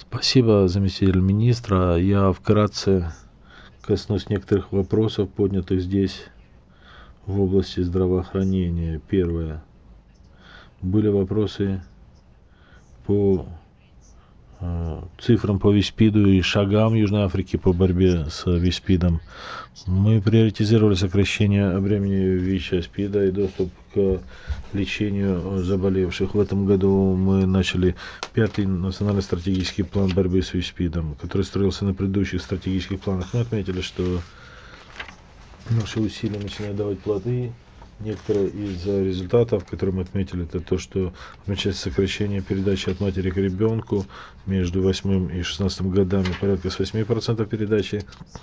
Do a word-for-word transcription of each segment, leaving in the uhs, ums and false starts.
Спасибо, заместитель министра. Я вкратце коснусь некоторых вопросов, поднятых здесь в области здравоохранения. Первое. Были вопросы по э, цифрам по ВИС-СПИДу и шагам Южной Африки по борьбе с ВИС-СПИДом. Мы приоритизировали сокращение времени ВИЧ-СПИДа и доступ к лечению заболевших. В этом году мы начали пятый национальный стратегический план борьбы с ВИЧ-СПИДом, который строился на предыдущих стратегических планах. Мы отметили, что наши усилия начинают давать плоды. Некоторые из результатов, которые мы отметили, это то, что отмечается сокращение передачи от матери к ребенку между восьмым и шестнадцатым годами порядка с восьми процентов передачи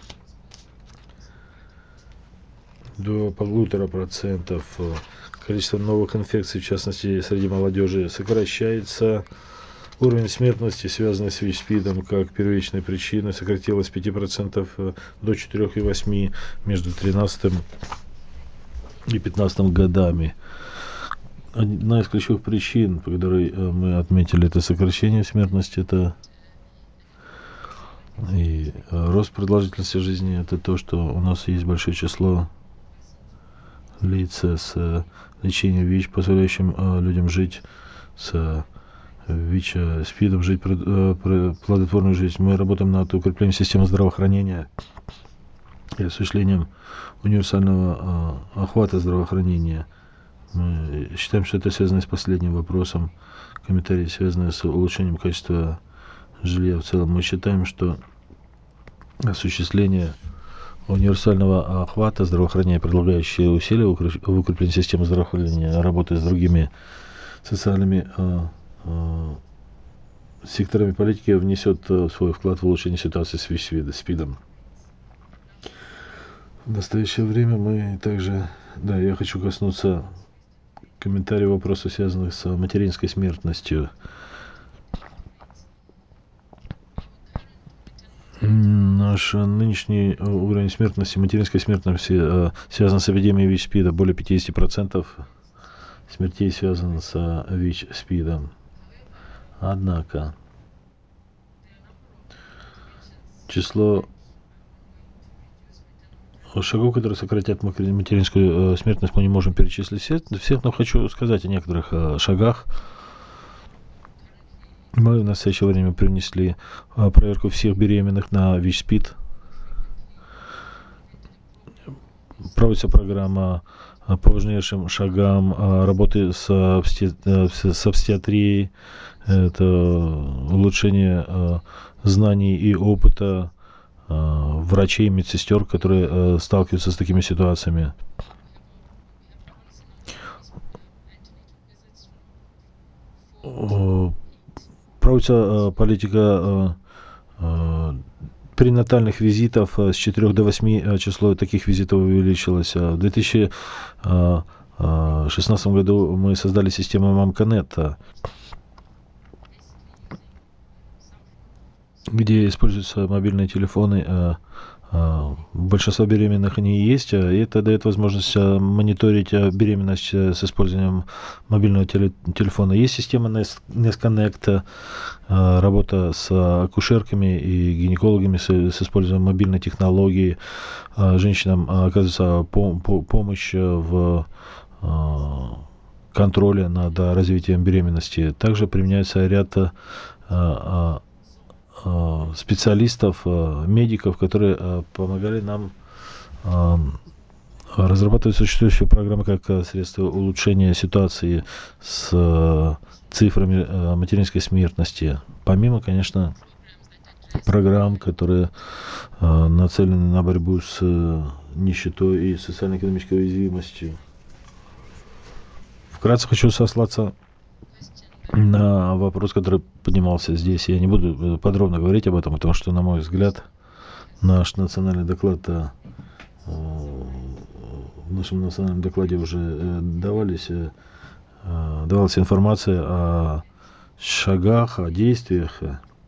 до полутора процентов. Количество новых инфекций, в частности, среди молодежи, сокращается. Уровень смертности, связанный с ВИЧ-СПИДом как первичной причиной, сократилось с пяти процентов до четырёх и восьми между тринадцатым и пятнадцатым годами. Одна из ключевых причин, по которой мы отметили это сокращение смертности, это и рост продолжительности жизни, это то, что у нас есть большое число лиц с лечением ВИЧ, позволяющим людям жить с ВИЧ-СПИДом, жить плодотворную жизнь. Мы работаем над укреплением системы здравоохранения и осуществлением универсального охвата здравоохранения. Мы считаем, что это связано с последним вопросом, комментарии, связанные с улучшением качества жилья в целом. Мы считаем, что осуществление универсального охвата здравоохранения, предлагающие усилия в укреплении системы здравоохранения, работы с другими социальными э, э, секторами политики, внесет свой вклад в улучшение ситуации с ВИЧ-СПИДом. В настоящее время мы также, да, я хочу коснуться комментариев, вопросов, связанных с материнской смертностью. Наш нынешний уровень смертности, материнской смертности, связан с эпидемией ВИЧ-СПИДа. Более пятидесяти процентов смертей связано с ВИЧ-СПИДом. Однако число шагов, которые сократят материнскую смертность, мы не можем перечислить всех, всех, но хочу сказать о некоторых шагах. Мы в настоящее время принесли проверку всех беременных на ВИЧ-СПИД. Проводится программа по важнейшим шагам работы с, с обстиатрией. Это улучшение знаний и опыта врачей и медсестер, которые сталкиваются с такими ситуациями. Проводится политика пренатальных визитов с четырёх до восьми, число таких визитов увеличилось. В две тысячи шестнадцатом году мы создали систему Мамконнект, где используются мобильные телефоны. Большинство беременных они и есть, и это дает возможность мониторить беременность с использованием мобильного телефона. Есть система NestConnect, работа с акушерками и гинекологами с, с использованием мобильной технологии. Женщинам оказывается помощь в контроле над развитием беременности. Также применяется ряд специалистов, медиков, которые помогали нам разрабатывать существующие программы как средство улучшения ситуации с цифрами материнской смертности. Помимо, конечно, программ, которые нацелены на борьбу с нищетой и социально-экономической уязвимостью. Вкратце хочу сослаться на вопрос, который поднимался здесь. Я не буду подробно говорить об этом, потому что, на мой взгляд, наш национальный доклад, в нашем национальном докладе уже давались, давалась информация о шагах, о действиях.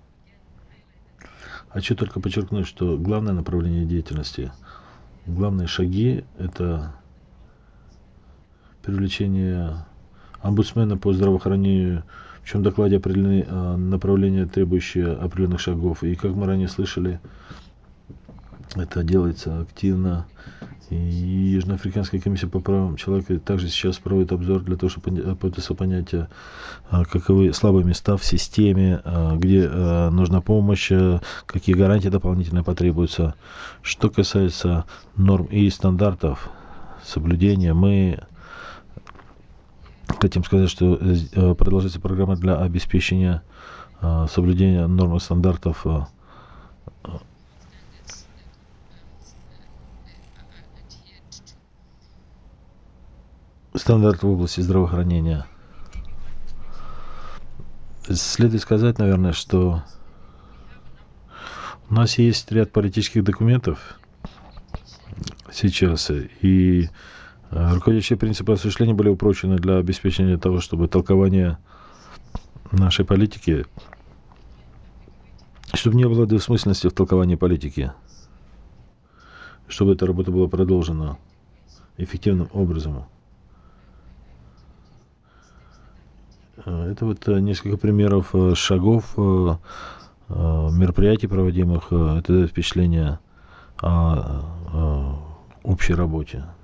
Хочу только подчеркнуть, что главное направление деятельности, главные шаги – это привлечение омбудсмена по здравоохранению, в В чем докладе определены направления, требующие определенных шагов. И как мы ранее слышали, это делается активно. И Южноафриканская комиссия по правам человека также сейчас проводит обзор для того, чтобы пытаться понять, каковы слабые места в системе, где нужна помощь, какие гарантии дополнительно потребуются. Что касается норм и стандартов соблюдения, мы хотим сказать, что продолжается программа для обеспечения соблюдения норм и стандартов стандарт в области здравоохранения. Следует сказать, наверное, что у нас есть ряд политических документов сейчас, и руководящие принципы осуществления были упрочены для обеспечения того, чтобы толкование нашей политики, чтобы не было двусмысленности в толковании политики, чтобы эта работа была продолжена эффективным образом. Это вот несколько примеров шагов, мероприятий, проводимых. Это дает впечатление о общей работе.